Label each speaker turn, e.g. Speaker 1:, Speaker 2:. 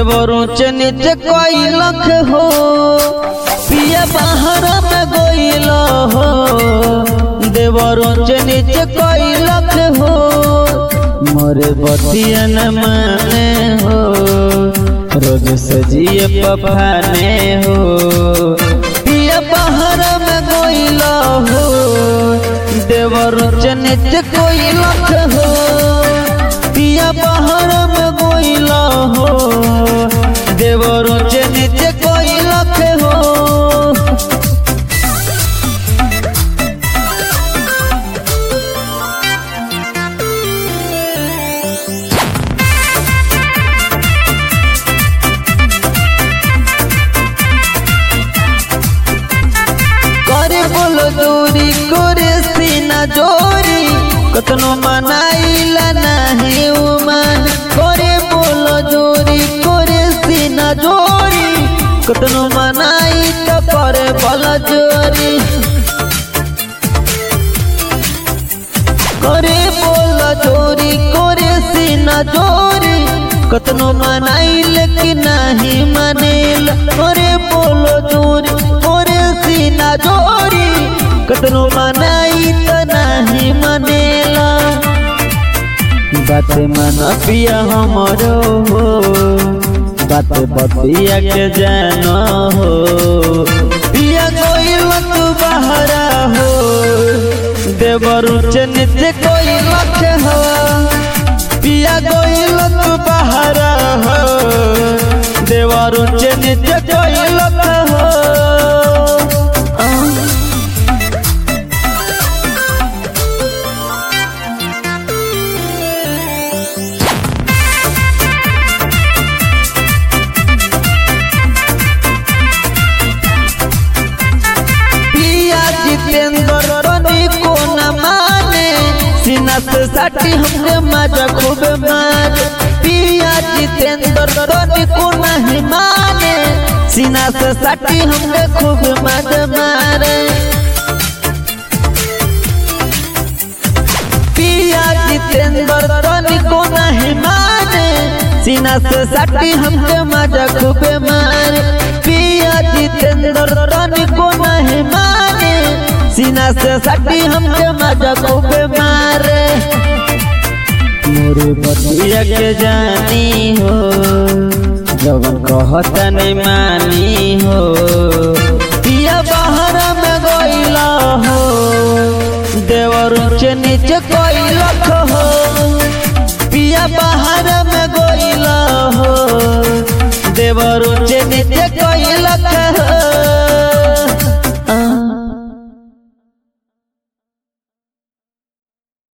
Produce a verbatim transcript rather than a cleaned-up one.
Speaker 1: देवरू चनित कोई लख हो पिया बाहर में गोइल हो देवरू चनित कोई लख हो मोरे बतिया न माने हो रोज सजिए पफाने हो पिया बाहर में गोइल हो देवरू चनित कोई लख हो पिया बाहर में गोइल हो देवरू चनित कोई लख हो करे बोलो दूरी करे सीना जोरी कतनो मनाइला नहीं उमन करे बोलो जोरी करे सीना जोरी कतनो मनाई तो करे बोलो जोरी करे बोलो जोरी करे सीना जोरी कतनो मनाई लेकिन नहीं मनेल करे बोलो जोरी करे सीना जोरी कतनो मनाई तो नहीं मनेला बात मन पिया हमरो हो बात बतिया के जानो हो पिया कोई तू बहरा हो देवरू चनित कोई लख हो पिया कोई तू बहरा हो देवरू चनित कोई लख हो सीना से साटी हमने मजा खूब मार पिया जितेंद्र रोनी को नहीं माने सीना से साटी हमने खूब मजा मारे पिया जितेंद्र रोनी को नहीं माने सीना से साटी हमने मजा खूब मारे पिया जितेंद्र रोनी को नहीं माने सीना से साटी हमके मजा खूब मारे मोरे बतिया के जानी हो जब कहता नहीं मानी हो पिया बाहर में गोइल हो देवरू चनित कोई लख हो पिया बाहर में गोइल हो देवरू चनित कोई